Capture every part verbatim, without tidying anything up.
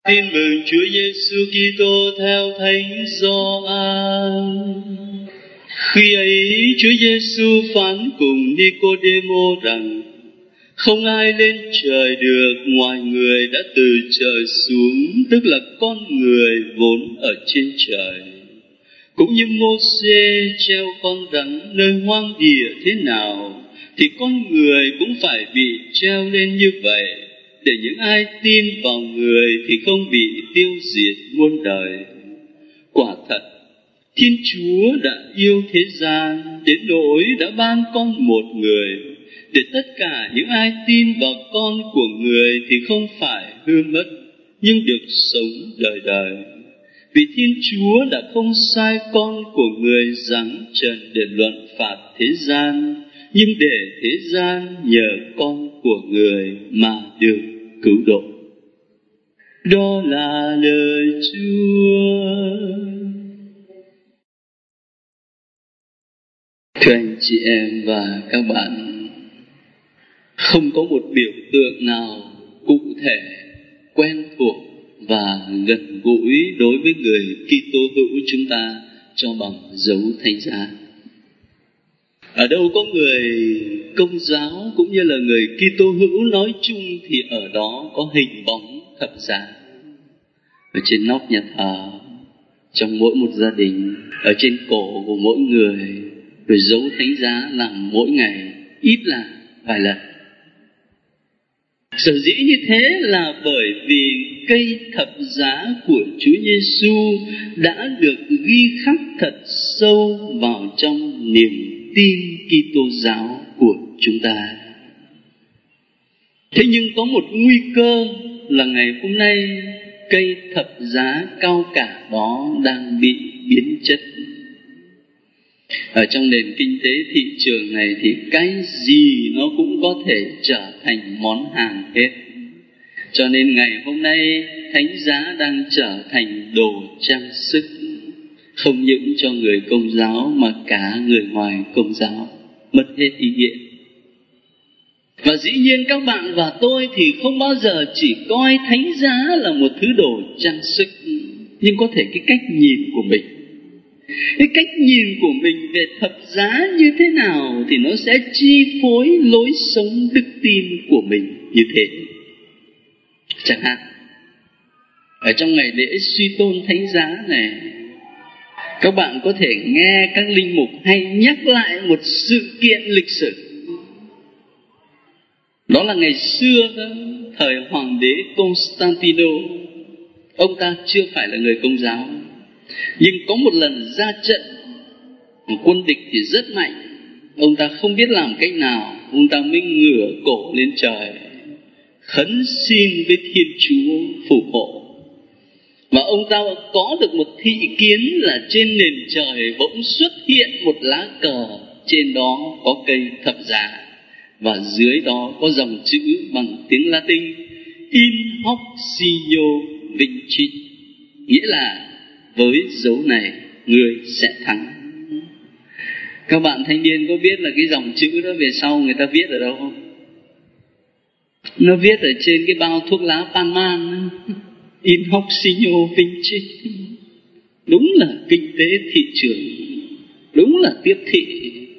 Tin mừng Chúa Giêsu Kitô theo Thánh Gioan. Khi ấy Chúa Giêsu phán cùng Nicôđêmô rằng: không ai lên trời được ngoài người đã từ trời xuống, tức là con người vốn ở trên trời. Cũng như Mô-sê treo con rắn nơi hoang địa thế nào, thì con người cũng phải bị treo lên như vậy, để những ai tin vào người thì không bị tiêu diệt muôn đời. Quả thật, Thiên Chúa đã yêu thế gian đến nỗi đã ban con một người, để tất cả những ai tin vào con của người thì không phải hư mất, nhưng được sống đời đời. Vì Thiên Chúa đã không sai con của người giáng trần để luận phạt thế gian, nhưng để thế gian nhờ con của người mà được cứu độ. Đó là lời Chúa. Thưa anh chị em và các bạn, không có một biểu tượng nào cụ thể, quen thuộc và gần gũi đối với người Kitô hữu chúng ta cho bằng dấu thánh giá. Ở đâu có người Công giáo cũng như là người Kitô hữu nói chung thì ở đó có hình bóng thập giá. Ở trên nóc nhà thờ, trong mỗi một gia đình, ở trên cổ của mỗi người, rồi dấu thánh giá làm mỗi ngày ít là vài lần. Sở dĩ như thế là bởi vì cây thập giá của Chúa Giêsu đã được ghi khắc thật sâu vào trong niềm tin Kitô giáo của chúng ta. Thế nhưng có một nguy cơ là ngày hôm nay cây thập giá cao cả đó đang bị biến chất. Ở trong nền kinh tế thị trường này thì cái gì nó cũng có thể trở thành món hàng hết. Cho nên ngày hôm nay thánh giá đang trở thành đồ trang sức, không những cho người Công giáo mà cả người ngoài Công giáo, mất hết ý nghĩa. Và dĩ nhiên các bạn và tôi thì không bao giờ chỉ coi thánh giá là một thứ đồ trang sức, nhưng có thể cái cách nhìn của mình, cái cách nhìn của mình về thập giá như thế nào thì nó sẽ chi phối lối sống đức tin của mình như thế. Chẳng hạn, ở trong ngày lễ suy tôn thánh giá này, các bạn có thể nghe các linh mục hay nhắc lại một sự kiện lịch sử. Đó là ngày xưa, thời hoàng đế Constantino, ông ta chưa phải là người Công giáo, nhưng có một lần ra trận, quân địch thì rất mạnh, ông ta không biết làm cách nào, ông ta mới ngửa cổ lên trời, khấn xin với Thiên Chúa phù hộ. Và ông ta có được một thị kiến là trên nền trời bỗng xuất hiện một lá cờ, trên đó có cây thập giá, và dưới đó có dòng chữ bằng tiếng Latin: In hoc signo vincit, nghĩa là với dấu này người sẽ thắng. Các bạn thanh niên có biết là cái dòng chữ đó về sau người ta viết ở đâu không? Nó viết ở trên cái bao thuốc lá Panman, In hoc signo vincit. Đúng là kinh tế thị trường, đúng là tiếp thị.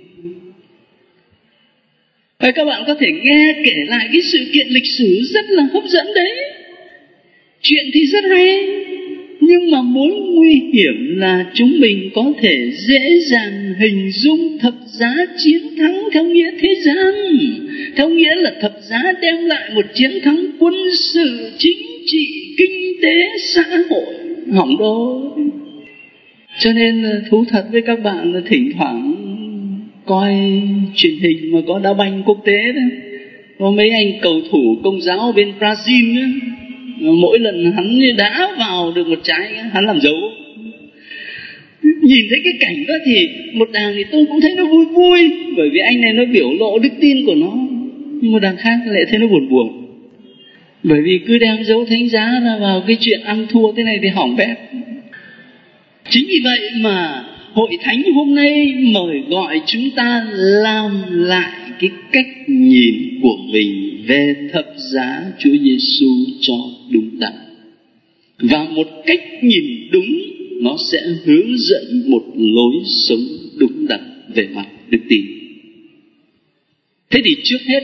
Và các bạn có thể nghe kể lại cái sự kiện lịch sử rất là hấp dẫn đấy. Chuyện thì rất hay, nhưng mà mối nguy hiểm là chúng mình có thể dễ dàng hình dung thập giá chiến thắng theo nghĩa thế gian, theo nghĩa là thập giá đem lại một chiến thắng quân sự, chính trị, kinh tế, xã hội. Hỏng đôi. Cho nên thú thật với các bạn là thỉnh thoảng coi truyền hình mà có đá banh quốc tế đó, có mấy anh cầu thủ Công giáo bên Brazil đó, mỗi lần hắn đã vào được một trái hắn làm dấu. Nhìn thấy cái cảnh đó thì một đằng thì tôi cũng thấy nó vui vui, bởi vì anh này nó biểu lộ đức tin của nó. Nhưng một đằng khác lại thấy nó buồn buồn, bởi vì cứ đem dấu thánh giá ra vào cái chuyện ăn thua thế này thì hỏng bét. Chính vì vậy mà Hội Thánh hôm nay mời gọi chúng ta làm lại cái cách nhìn của mình về thập giá Chúa Giêsu cho đúng đắn. Và một cách nhìn đúng, nó sẽ hướng dẫn một lối sống đúng đắn về mặt đức tin. Thế thì trước hết,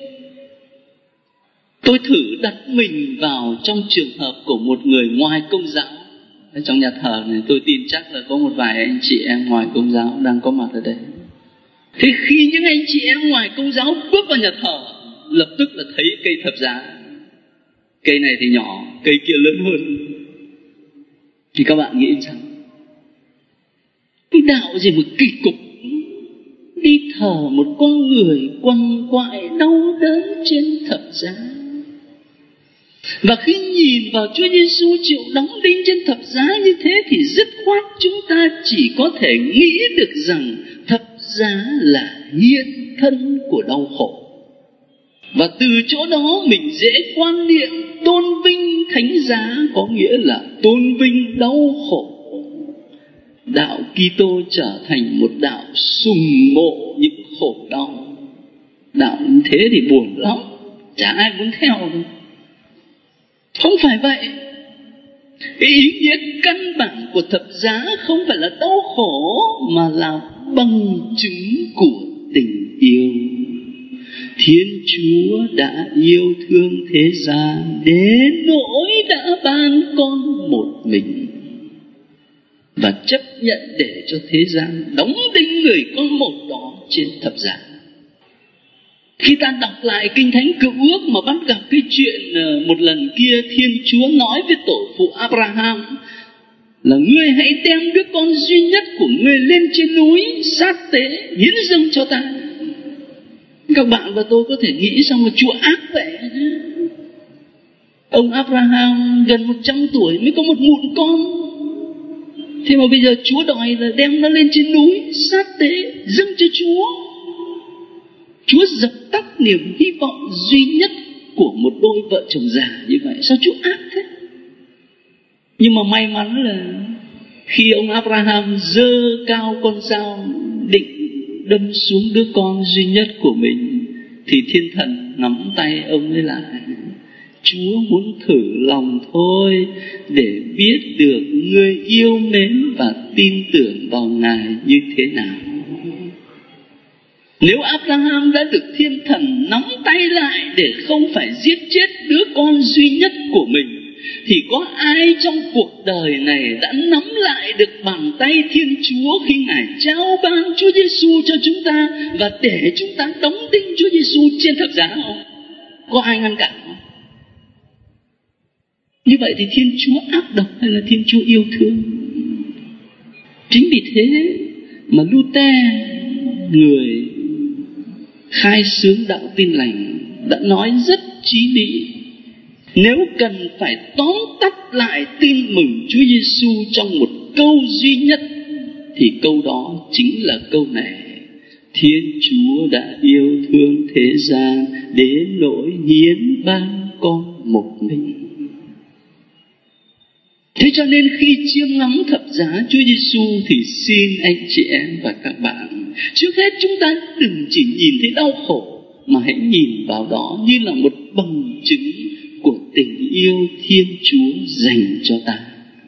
tôi thử đặt mình vào trong trường hợp của một người ngoài Công giáo. Ở trong nhà thờ này tôi tin chắc là có một vài anh chị em ngoài Công giáo đang có mặt ở đây. Thế khi những anh chị em ngoài Công giáo bước vào nhà thờ, lập tức là thấy cây thập giá. Cây này thì nhỏ, cây kia lớn hơn. Thì các bạn nghĩ sao? Cái đạo gì mà kỳ cục, đi thờ một con người quằn quại đau đớn trên thập giá. Và khi nhìn vào Chúa Giêsu chịu đóng đinh trên thập giá như thế, thì dứt khoát chúng ta chỉ có thể nghĩ được rằng thập giá là hiện thân của đau khổ. Và từ chỗ đó mình dễ quan niệm tôn vinh thánh giá có nghĩa là tôn vinh đau khổ. Đạo Kitô trở thành một đạo sùng mộ những khổ đau. Đạo như thế thì buồn lắm, chả ai muốn theo đâu. Không phải vậy. Cái ý nghĩa căn bản của thập giá không phải là đau khổ, mà là bằng chứng của tình yêu. Thiên Chúa đã yêu thương thế gian đến nỗi đã ban con một mình, và chấp nhận để cho thế gian đóng đinh người con một đó trên thập giá. Khi ta đọc lại Kinh Thánh Cựu Ước mà bắt gặp cái chuyện một lần kia Thiên Chúa nói với tổ phụ Abraham là ngươi hãy đem đứa con duy nhất của ngươi lên trên núi sát tế hiến dâng cho ta. Các bạn và tôi có thể nghĩ sao mà Chúa ác vậy? Ông Abraham gần một trăm tuổi mới có một mụn con, thế mà bây giờ Chúa đòi là đem nó lên trên núi sát tế dâng cho Chúa. Chúa dập tắt niềm hy vọng duy nhất của một đôi vợ chồng già như vậy. Sao Chúa ác thế? Nhưng mà may mắn là khi ông Abraham giơ cao con dao định đâm xuống đứa con duy nhất của mình, thì thiên thần nắm tay ông ấy lại. Chúa muốn thử lòng thôi, để biết được người yêu mến và tin tưởng vào Ngài như thế nào. Nếu Abraham đã được thiên thần nắm tay lại để không phải giết chết đứa con duy nhất của mình, thì có ai trong cuộc đời này đã nắm lại được bàn tay Thiên Chúa khi Ngài trao ban Chúa Giêsu cho chúng ta và để chúng ta đóng đinh Chúa Giêsu trên thập giá không? Có ai ngăn cản không? Như vậy thì Thiên Chúa ác độc hay là Thiên Chúa yêu thương? Chính vì thế mà Luther, người khai xướng đạo Tin Lành, đã nói rất chí lý: nếu cần phải tóm tắt lại tin mừng Chúa Giêsu trong một câu duy nhất, thì câu đó chính là câu này: Thiên Chúa đã yêu thương thế gian đến nỗi hiến ban con một mình. Thế cho nên khi chiêm ngắm thập giá Chúa Giêsu thì xin anh chị em và các bạn, trước hết chúng ta đừng chỉ nhìn thấy đau khổ, mà hãy nhìn vào đó như là một bằng chứng của tình yêu Thiên Chúa dành cho ta.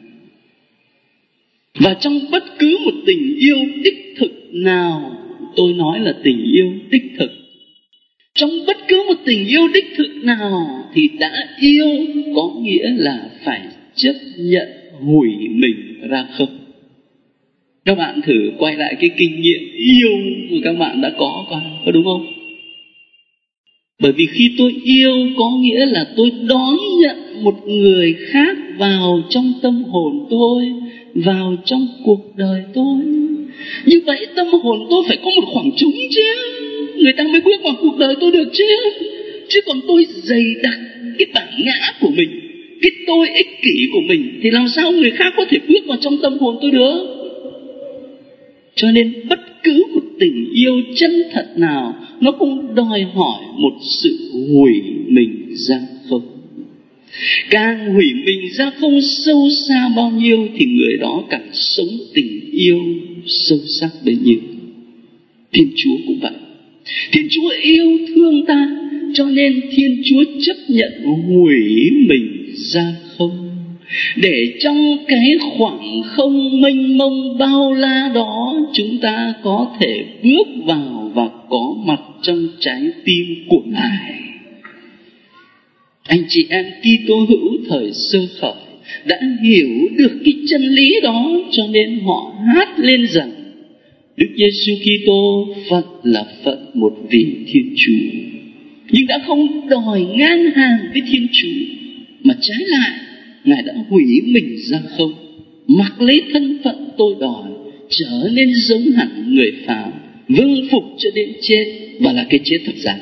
Và trong bất cứ một tình yêu đích thực nào, tôi nói là tình yêu đích thực, trong bất cứ một tình yêu đích thực nào thì đã yêu có nghĩa là phải chấp nhận hủy mình ra không. Các bạn thử quay lại cái kinh nghiệm yêu mà các bạn đã có coi, có đúng không? Bởi vì khi tôi yêu có nghĩa là tôi đón nhận một người khác vào trong tâm hồn tôi, vào trong cuộc đời tôi. Như vậy tâm hồn tôi phải có một khoảng trống chứ, người ta mới bước vào cuộc đời tôi được chứ. Chứ còn tôi dày đặc cái bản ngã của mình, cái tôi ích kỷ của mình, thì làm sao người khác có thể bước vào trong tâm hồn tôi được? Cho nên bất cứ một tình yêu chân thật nào, nó cũng đòi hỏi một sự hủy mình ra không. Càng hủy mình ra không sâu xa bao nhiêu, thì người đó càng sống tình yêu sâu sắc bấy nhiêu. Thiên Chúa cũng vậy. Thiên Chúa yêu thương ta, cho nên Thiên Chúa chấp nhận hủy mình ra không. để trong cái khoảng không mênh mông bao la đó chúng ta có thể bước vào và có mặt trong trái tim của Ngài. Anh chị em Kitô hữu thời sơ khởi đã hiểu được cái chân lý đó, cho nên họ hát lên rằng Đức Giêsu Kitô Phật là Phật một vị Thiên Chúa, nhưng đã không đòi ngang hàng với Thiên Chúa, mà trái lại Ngài đã hủy mình ra không, mặc lấy thân phận tôi đòi, trở nên giống hẳn người phàm, vâng phục cho đến chết, và là cái chết thập giá.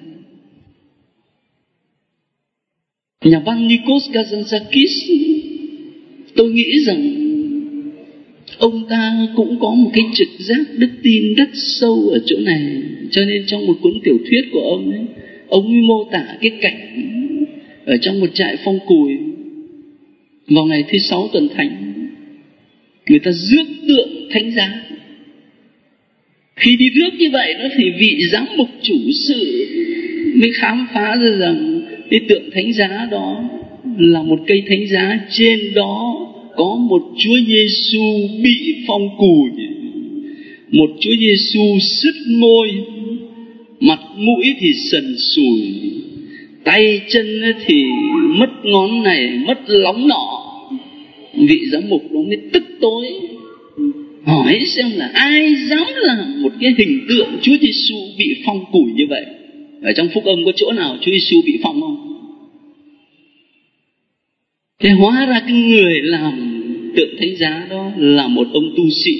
Nhà văn Nikos Kazantzakis, tôi nghĩ rằng ông ta cũng có một cái trực giác đức tin rất sâu ở chỗ này, cho nên trong một cuốn tiểu thuyết của ông ấy, ông ấy mô tả cái cảnh ở trong một trại phong cùi vào ngày thứ sáu tuần thánh, người ta rước tượng thánh giá. Khi đi rước như vậy đó thì vị giám mục chủ sự mới khám phá ra rằng cái tượng thánh giá đó là một cây thánh giá, trên đó có một Chúa Giêsu bị phong cùi, một Chúa Giêsu sứt môi, mặt mũi thì sần sùi, tay chân thì mất ngón này mất lóng nọ. Vị giám mục đó mới tức tối hỏi xem là ai dám làm một cái hình tượng Chúa Giêsu bị phong cùi như vậy. Ở trong Phúc Âm có chỗ nào Chúa Giêsu bị phong không? Thế hóa ra cái người làm tượng thánh giá đó là một ông tu sĩ.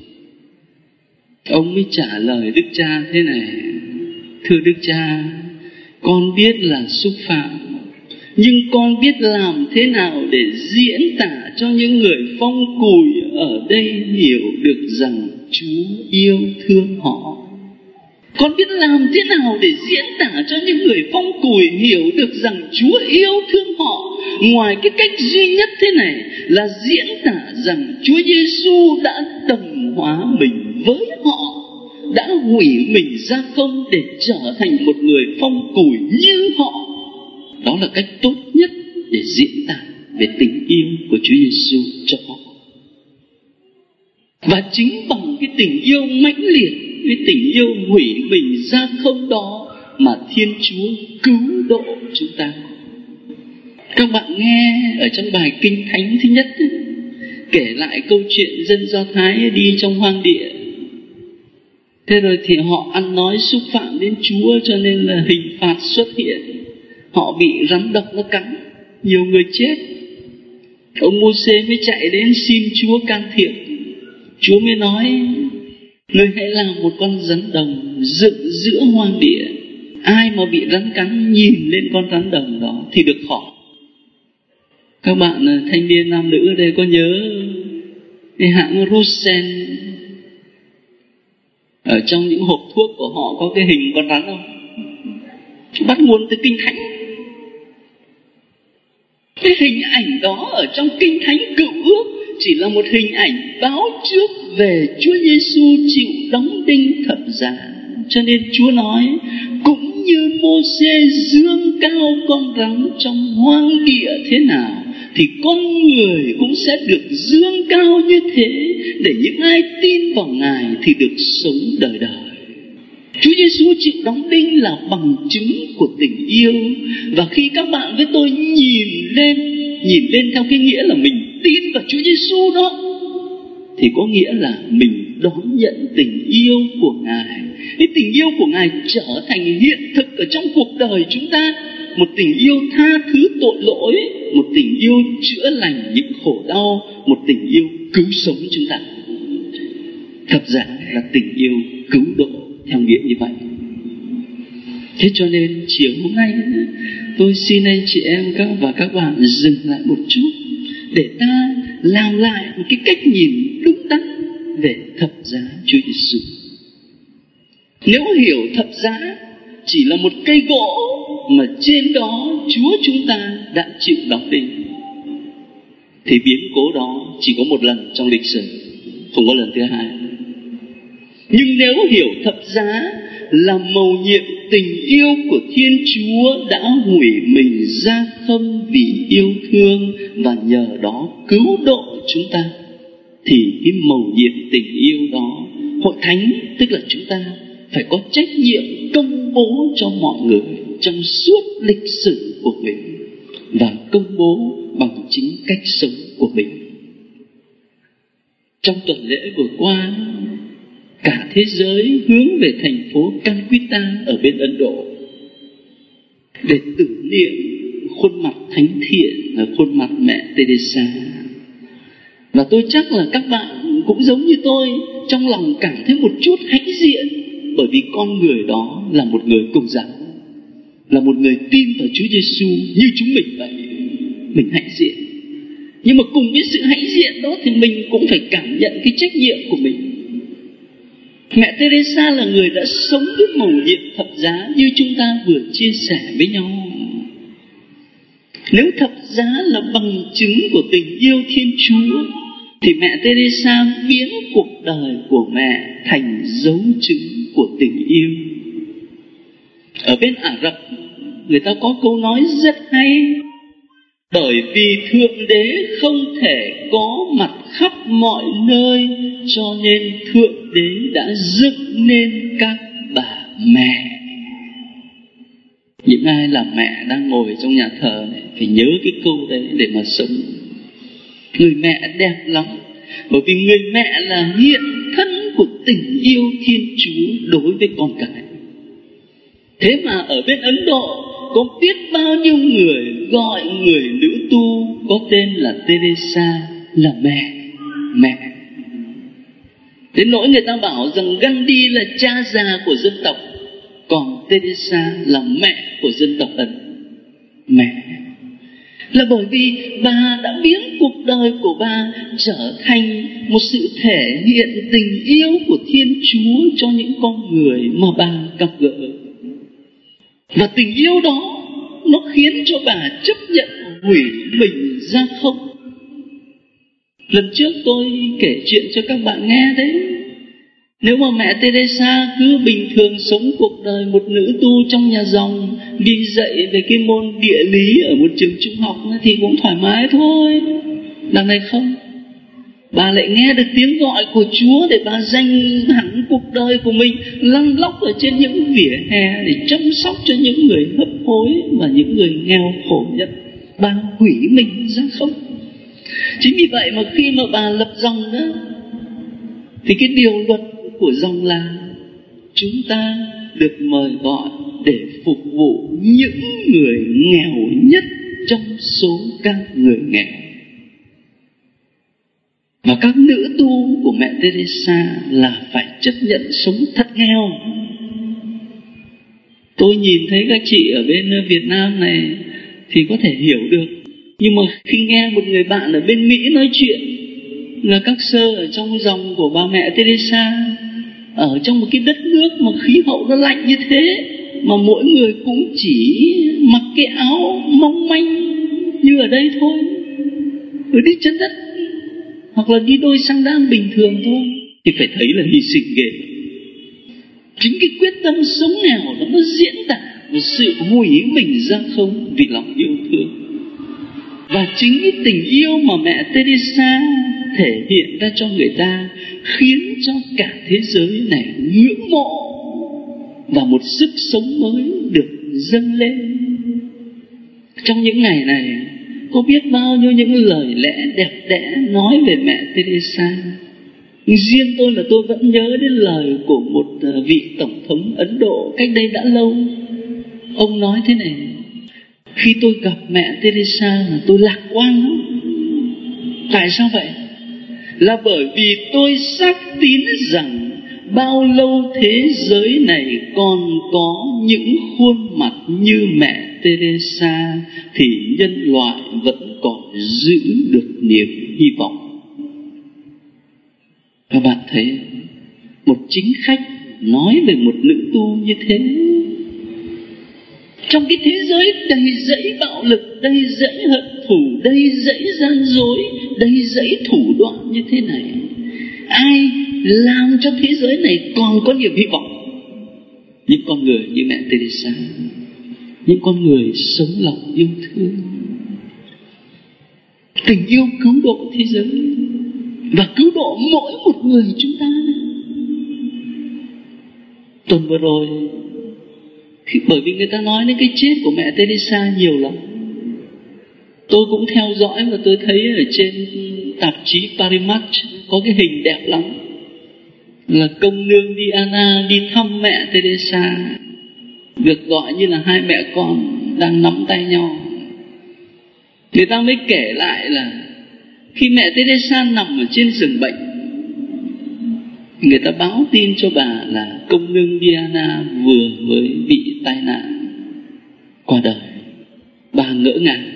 Ông mới trả lời Đức Cha thế này: thưa Đức Cha, con biết là xúc phạm, nhưng con biết làm thế nào để diễn tả cho những người phong cùi ở đây hiểu được rằng Chúa yêu thương họ. Con biết làm thế nào để diễn tả cho những người phong cùi hiểu được rằng Chúa yêu thương họ, ngoài cái cách duy nhất thế này là diễn tả rằng Chúa Giêsu đã đồng hóa mình với họ, đã hủy mình ra không để trở thành một người phong cùi như họ. Đó là cách tốt nhất để diễn tả về tình yêu của Chúa Giêsu cho họ. Và chính bằng cái tình yêu mãnh liệt, cái tình yêu hủy mình ra không đó mà Thiên Chúa cứu độ chúng ta. Các bạn nghe ở trong bài Kinh Thánh thứ nhất ấy, kể lại câu chuyện dân Do Thái đi trong hoang địa. Thế rồi thì họ ăn nói xúc phạm đến Chúa, cho nên là hình phạt xuất hiện. Họ bị rắn độc nó cắn, nhiều người chết. Ông Mô-sê mới chạy đến xin Chúa can thiệp. Chúa mới nói: ngươi hãy làm một con rắn đồng dựng giữa hoang địa, ai mà bị rắn cắn nhìn lên con rắn đồng đó thì được khỏi. Các bạn thanh niên nam nữ ở đây có nhớ cái hãng Rusen, ở trong những hộp thuốc của họ có cái hình con rắn không? Bắt nguồn từ Kinh Thánh. Cái hình ảnh đó ở trong Kinh Thánh Cựu Ước chỉ là một hình ảnh báo trước về Chúa Giêsu chịu đóng đinh thập giá. Cho nên Chúa nói: cũng như Mô-sê dương cao con rắn trong hoang địa thế nào, thì con người cũng sẽ được dương cao như thế, để những ai tin vào Ngài thì được sống đời đời. Chúa Giêsu chịu đóng đinh là bằng chứng của tình yêu. Và khi các bạn với tôi nhìn lên, nhìn lên theo cái nghĩa là mình tin vào Chúa Giêsu đó, thì có nghĩa là mình đón nhận tình yêu của Ngài. Cái tình yêu của Ngài trở thành hiện thực ở trong cuộc đời chúng ta. Một tình yêu tha thứ tội lỗi, một tình yêu chữa lành những khổ đau, một tình yêu cứu sống chúng ta. Thật ra là tình yêu cứu độ theo nghĩa như vậy. Thế cho nên chiều hôm nay tôi xin anh chị em các và các bạn dừng lại một chút để ta làm lại một cái cách nhìn đúng đắn về thập giá Chúa Giêsu. Nếu hiểu thập giá chỉ là một cây gỗ mà trên đó Chúa chúng ta đã chịu đóng đinh, thì biến cố đó chỉ có một lần trong lịch sử, không có lần thứ hai. Nhưng nếu hiểu thập giá là mầu nhiệm tình yêu của Thiên Chúa đã hủy mình ra không vì yêu thương và nhờ đó cứu độ chúng ta, thì cái mầu nhiệm tình yêu đó, hội thánh tức là chúng ta phải có trách nhiệm công bố cho mọi người trong suốt lịch sử của mình và công bố bằng chính cách sống của mình. Trong tuần lễ vừa qua, cả thế giới hướng về thành phố Calcutta ở bên Ấn Độ để tưởng niệm khuôn mặt thánh thiện là khuôn mặt mẹ Teresa. Và tôi chắc là các bạn cũng giống như tôi, trong lòng cảm thấy một chút hãnh diện, bởi vì con người đó là một người Công giáo, là một người tin vào Chúa Giêsu như chúng mình vậy. Mình hãnh diện. Nhưng mà cùng với sự hãnh diện đó thì mình cũng phải cảm nhận cái trách nhiệm của mình. Mẹ Teresa là người đã sống với mầu nhiệm thập giá như chúng ta vừa chia sẻ với nhau. Nếu thập giá là bằng chứng của tình yêu Thiên Chúa, thì mẹ Teresa biến cuộc đời của mẹ thành dấu chứng của tình yêu. Ở bên Ả Rập, người ta có câu nói rất hay: bởi vì Thượng Đế không thể có mặt khắp mọi nơi, cho nên Thượng Đế đã dựng nên các bà mẹ. Những ai là mẹ đang ngồi trong nhà thờ này phải nhớ cái câu đấy để mà sống. Người mẹ đẹp lắm, bởi vì người mẹ là hiện thân của tình yêu Thiên Chúa đối với con cái. Thế mà ở bên Ấn Độ có biết bao nhiêu người gọi người nữ tu có tên là Teresa là mẹ, mẹ. Đến nỗi người ta bảo rằng Gandhi là cha già của dân tộc, còn Teresa là mẹ của dân tộc Ấn. Mẹ là bởi vì bà đã biến cuộc đời của bà trở thành một sự thể hiện tình yêu của Thiên Chúa cho những con người mà bà gặp gỡ. Và tình yêu đó nó khiến cho bà chấp nhận hủy mình ra không. Lần trước tôi kể chuyện cho các bạn nghe đấy. Nếu mà mẹ Teresa cứ bình thường sống cuộc đời một nữ tu trong nhà dòng, đi dạy về cái môn địa lý ở một trường trung học thì cũng thoải mái thôi. Đằng này không, bà lại nghe được tiếng gọi của Chúa để bà dành hẳn cuộc đời của mình lăn lóc ở trên những vỉa hè để chăm sóc cho những người hấp hối và những người nghèo khổ nhất. Bà hủy mình ra không. Chính vì vậy mà khi mà bà lập dòng đó, thì cái điều luật của dòng là chúng ta được mời gọi để phục vụ những người nghèo nhất trong số các người nghèo. Và các nữ tu của mẹ Teresa là phải chấp nhận sống thật nghèo. Tôi nhìn thấy các chị ở bên Việt Nam này thì có thể hiểu được. Nhưng mà khi nghe một người bạn ở bên Mỹ nói chuyện là các sơ ở trong dòng của bà mẹ Teresa, ở trong một cái đất nước mà khí hậu nó lạnh như thế, mà mỗi người cũng chỉ mặc cái áo mong manh như ở đây thôi, rồi đi chân đất, hoặc là đi đôi xăng đan bình thường thôi, thì phải thấy là hy sinh ghê. Chính cái quyết tâm sống nghèo đó nó diễn tả một sự hủy mình ra không vì lòng yêu thương. Và chính cái tình yêu mà mẹ Teresa thể hiện ra cho người ta khiến cho cả thế giới này ngưỡng mộ và một sức sống mới được dâng lên. Trong những ngày này có biết bao nhiêu những lời lẽ đẹp đẽ nói về mẹ Teresa. Riêng tôi là tôi vẫn nhớ đến lời của một vị tổng thống Ấn Độ cách đây đã lâu. Ông nói thế này: khi tôi gặp mẹ Teresa là tôi lạc quan lắm. Tại sao vậy? Là bởi vì tôi xác tín rằng bao lâu thế giới này còn có những khuôn mặt như mẹ Teresa thì nhân loại vẫn còn giữ được niềm hy vọng. Các bạn thấy một chính khách nói về một nữ tu như thế, trong cái thế giới đầy dẫy bạo lực, đầy dẫy hận thù, đầy dẫy gian dối, đầy dẫy thủ đoạn như thế này, ai làm cho thế giới này còn có niềm hy vọng? những con người như mẹ Teresa, những con người sống lòng yêu thương. Tình yêu cứu độ thế giới và cứu độ mỗi một người chúng ta. Tuần vừa rồi, khi, bởi vì người ta nói đến cái chết của mẹ Teresa nhiều lắm, tôi cũng theo dõi và tôi thấy ở trên tạp chí Parimat có cái hình đẹp lắm, là công nương Diana đi thăm mẹ Teresa, được gọi như là hai mẹ con đang nắm tay nhau. Người ta mới kể lại là khi mẹ Teresa nằm ở trên giường bệnh, người ta báo tin cho bà là công nương Diana vừa mới bị tai nạn qua đời. Bà ngỡ ngàng,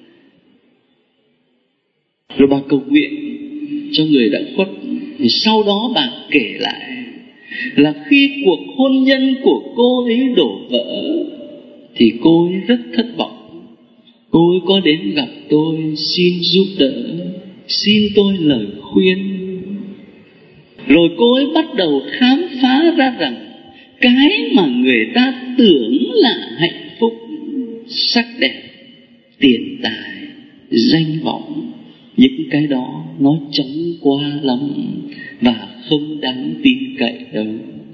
rồi bà cầu nguyện cho người đã khuất. Sau đó bà kể lại là khi cuộc hôn nhân của cô ấy đổ vỡ thì cô ấy rất thất vọng. Cô ấy có đến gặp tôi xin giúp đỡ, xin tôi lời khuyên. Rồi cô ấy bắt đầu khám phá ra rằng cái mà người ta tưởng là hạnh phúc, sắc đẹp, tiền tài, danh vọng, những cái đó nó chóng qua lắm và không đáng tin cậy đâu.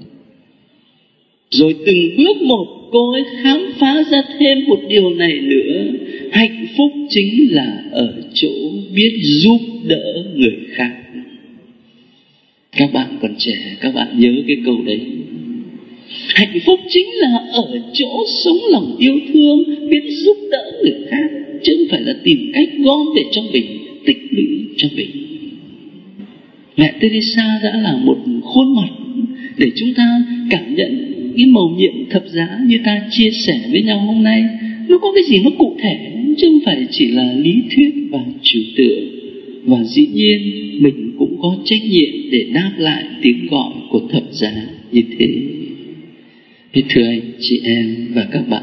Rồi từng bước một cô ấy khám phá ra thêm một điều này nữa: hạnh phúc chính là ở chỗ biết giúp đỡ người khác. Các bạn còn trẻ, các bạn nhớ cái câu đấy. Hạnh phúc chính là ở chỗ sống lòng yêu thương, biết giúp đỡ người khác, chứ không phải là tìm cách gom để cho mình, tích lũy cho mình. Mẹ Teresa đã là một khuôn mặt để chúng ta cảm nhận cái mầu nhiệm thập giá như ta chia sẻ với nhau hôm nay. Nó có cái gì nó cụ thể, chứ không phải chỉ là lý thuyết và trừu tượng. Và dĩ nhiên mình cũng có trách nhiệm để đáp lại tiếng gọi của thập giá như thế. Thế thưa anh chị em và các bạn,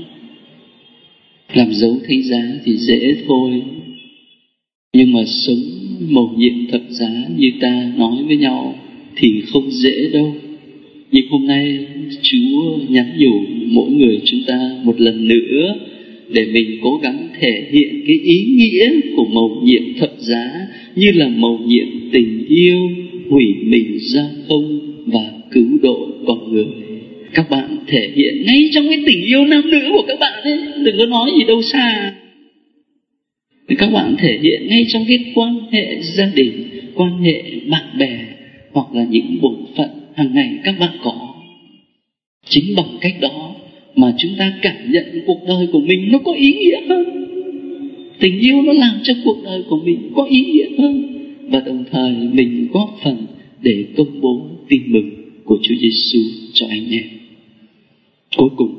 làm dấu thánh giá thì dễ thôi, nhưng mà sống mầu nhiệm thập giá như ta nói với nhau thì không dễ đâu. Nhưng hôm nay Chúa nhắn nhủ mỗi người chúng ta một lần nữa để mình cố gắng thể hiện cái ý nghĩa của mầu nhiệm thập giá như là mầu nhiệm tình yêu, hủy mình ra không và cứu độ con người. Các bạn thể hiện ngay trong cái tình yêu nam nữ của các bạn ấy, đừng có nói gì đâu xa. Các bạn thể hiện ngay trong cái quan hệ gia đình, quan hệ bạn bè, hoặc là những bổn phận hàng ngày các bạn có. Chính bằng cách đó mà chúng ta cảm nhận cuộc đời của mình nó có ý nghĩa hơn. Tình yêu nó làm cho cuộc đời của mình có ý nghĩa hơn, và đồng thời mình góp phần để công bố tin mừng của Chúa Giêsu cho anh em. Cuối cùng,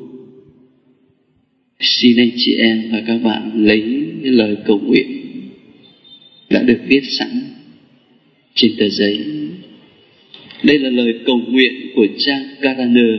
xin anh chị em và các bạn lấy cái lời cầu nguyện đã được viết sẵn trên tờ giấy. Đây là lời cầu nguyện của Jean Caraner,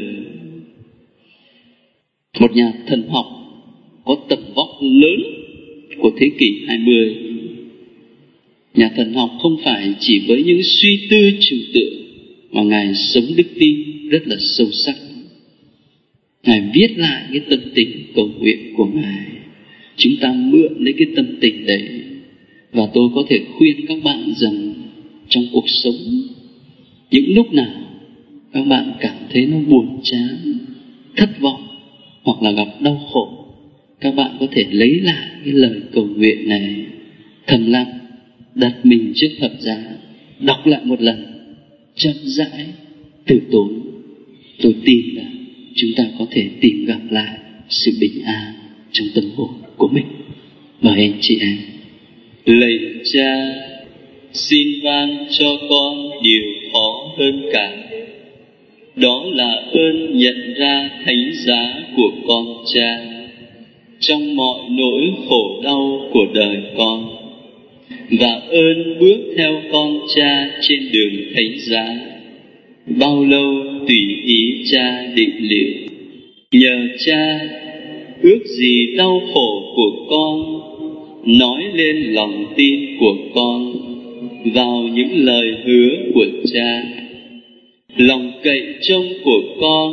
một nhà thần học có tầm vóc lớn của thế kỷ hai mươi. Nhà thần học không phải chỉ với những suy tư trừu tượng, mà Ngài sống đức tin rất là sâu sắc. Ngài viết lại cái tâm tình cầu nguyện của Ngài. Chúng ta mượn lấy cái tâm tình đấy. Và tôi có thể khuyên các bạn rằng trong cuộc sống, những lúc nào các bạn cảm thấy nó buồn chán, thất vọng hoặc là gặp đau khổ, các bạn có thể lấy lại cái lời cầu nguyện này, thầm lặng đặt mình trước thập giá, đọc lại một lần, chậm rãi, từ tốn. Tôi tin là chúng ta có thể tìm gặp lại sự bình an trong tâm hồn của mình. Mời anh chị em. Lạy Cha, xin ban cho con điều khó hơn cả, đó là ơn nhận ra thánh giá của con Cha trong mọi nỗi khổ đau của đời con, và ơn bước theo con Cha trên đường thánh giá, bao lâu tùy ý Cha định liệu. Nhờ Cha, ước gì đau khổ của con nói lên lòng tin của con vào những lời hứa của Cha. Lòng cậy trông của con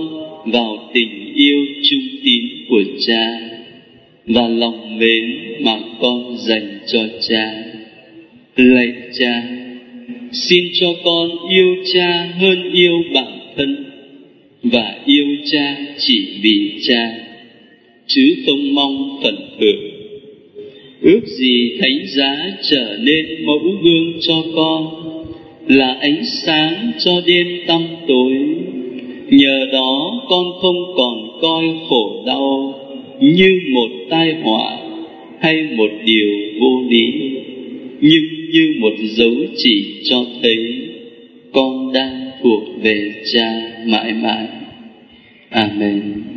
vào tình yêu trung tín của Cha và lòng mến mà con dành cho Cha. Lạy Cha, xin cho con yêu Cha hơn yêu bản thân và yêu Cha chỉ vì Cha, chứ không mong phần hưởng. Ước gì Thánh Giá trở nên mẫu gương cho con, là ánh sáng cho đêm tăm tối. Nhờ đó con không còn coi khổ đau như một tai họa hay một điều vô lý, nhưng như một dấu chỉ cho thấy con đang thuộc về Cha mãi mãi. Amen.